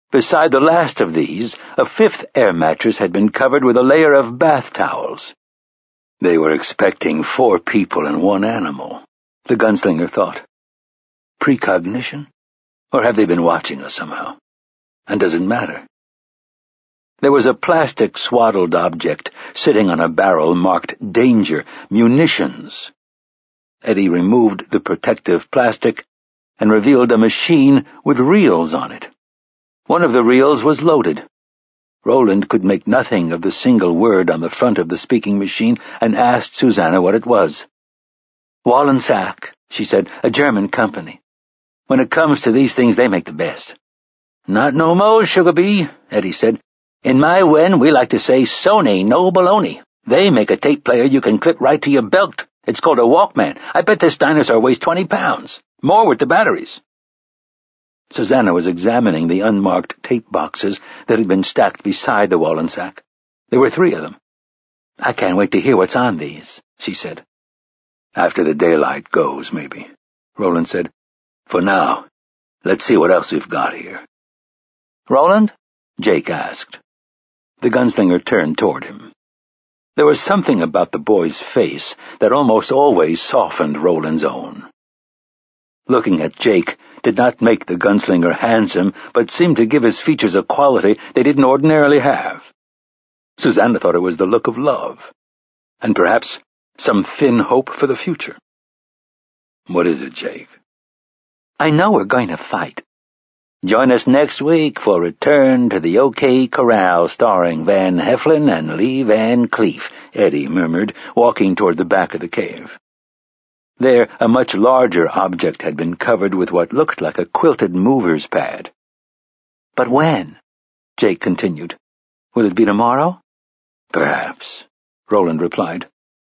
Beside the last of these, a fifth air mattress had been covered with a layer of bath towels. They were expecting 4 people and 1 animal, the gunslinger thought. Precognition? Or have they been watching us somehow? And does it matter? There was a plastic swaddled object sitting on a barrel marked Danger, Munitions. Eddie removed the protective plastic and revealed a machine with reels on it. One of the reels was loaded. Roland could make nothing of the single word on the front of the speaking machine and asked Susanna what it was. "Wallensack," she said, "a German company. When it comes to these things, they make the best." "Not no mo, Sugarbee," Eddie said. "In my wen, we like to say Sony, no baloney. They make a tape player you can clip right to your belt. It's called a Walkman. I bet this dinosaur weighs 20 pounds. More with the batteries." Susanna was examining the unmarked tape boxes that had been stacked beside the Wallensack. There were 3 of them. "I can't wait to hear what's on these," she said. "After the daylight goes, maybe," Roland said. "For now, let's see what else we've got here." "Roland?" Jake asked. The gunslinger turned toward him. There was something about the boy's face that almost always softened Roland's own. Looking at Jake did not make the gunslinger handsome, but seemed to give his features a quality they didn't ordinarily have. Susanna thought it was the look of love, and perhaps some thin hope for the future. "What is it, Jake?" "I know we're going to fight. Join us next week for Return to the OK Corral, starring Van Heflin and Lee Van Cleef," Eddie murmured, walking toward the back of the cave. There, a much larger object had been covered with what looked like a quilted mover's pad. "But when?" Jake continued. "Will it be tomorrow?" "Perhaps," Roland replied.